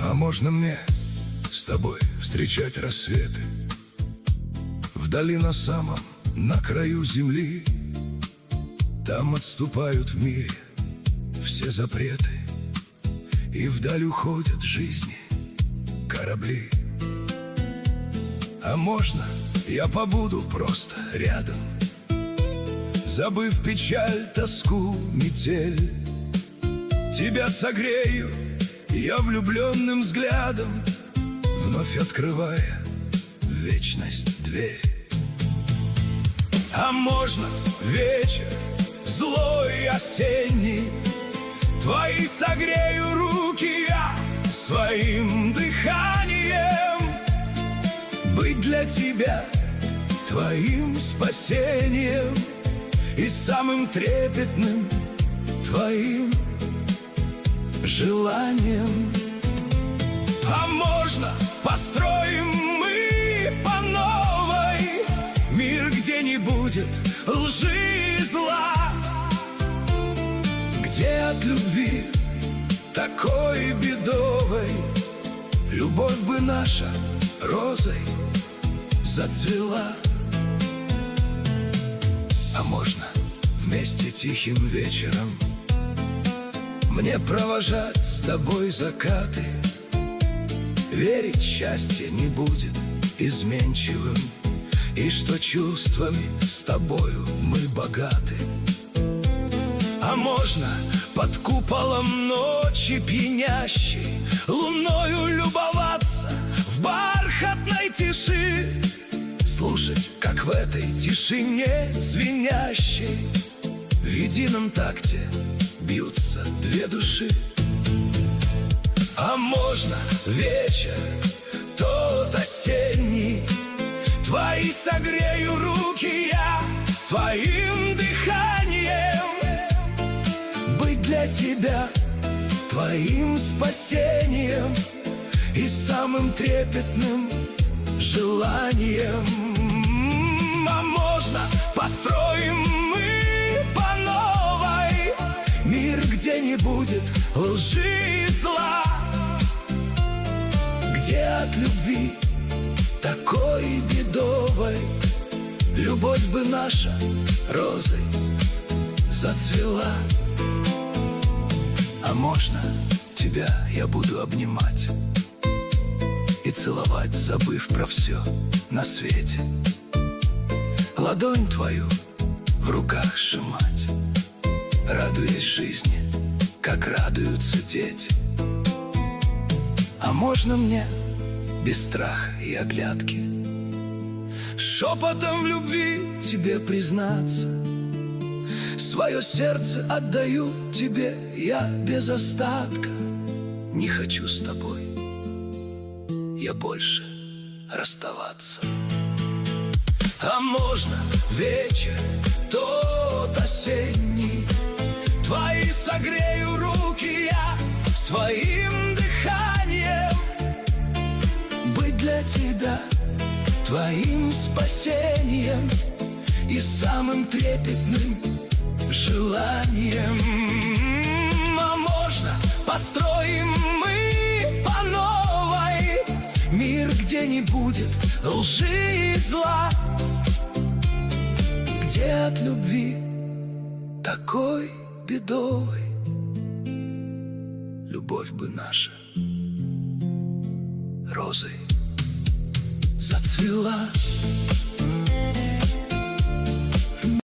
А можно мне с тобой встречать рассветы вдали на краю земли? Там отступают в мире все запреты, и вдаль уходят жизни корабли. А можно я побуду просто рядом, забыв печаль, тоску, метель? Тебя согрею я влюбленным взглядом, вновь открывая в вечность дверь. А можно вечер злой осенний, твои согрею руки я своим дыханием, быть для тебя твоим спасением и самым трепетным твоим желанием. А можно построим мы по новой мир, где не будет лжи и зла, где от любви такой бедовой любовь бы наша розой зацвела. А можно вместе тихим вечером мне провожать с тобой закаты, верить, счастье не будет изменчивым, и что чувствами с тобою мы богаты. А можно под куполом ночи пьянящей луною любоваться в бархатной тиши, слушать, как в этой тишине звенящей в едином такте бьются две души. А можно вечер тот осенний, твои согрею руки я своим дыханием, быть для тебя твоим спасением и самым трепетным желанием. А можно построим мы по новой мир, где не будет лжи и зла, где от любви такой бедовой любовь бы наша розой зацвела. А можно тебя я буду обнимать и целовать, забыв про все на свете, ладонь твою в руках сжимать, радуясь жизни, как радуются дети. А можно мне без страха и оглядки шепотом в любви тебе признаться? Свое сердце отдаю тебе я без остатка, не хочу с тобой я больше расставаться. А можно вечер тот осенний, твои согрею руки я своим дыханием, быть для тебя твоим спасением и самым трепетным желанием. А можно построим мы по новой мир, где не будет лжи и зла, где от любви такой бедовой любовь бы наша розой зацвела.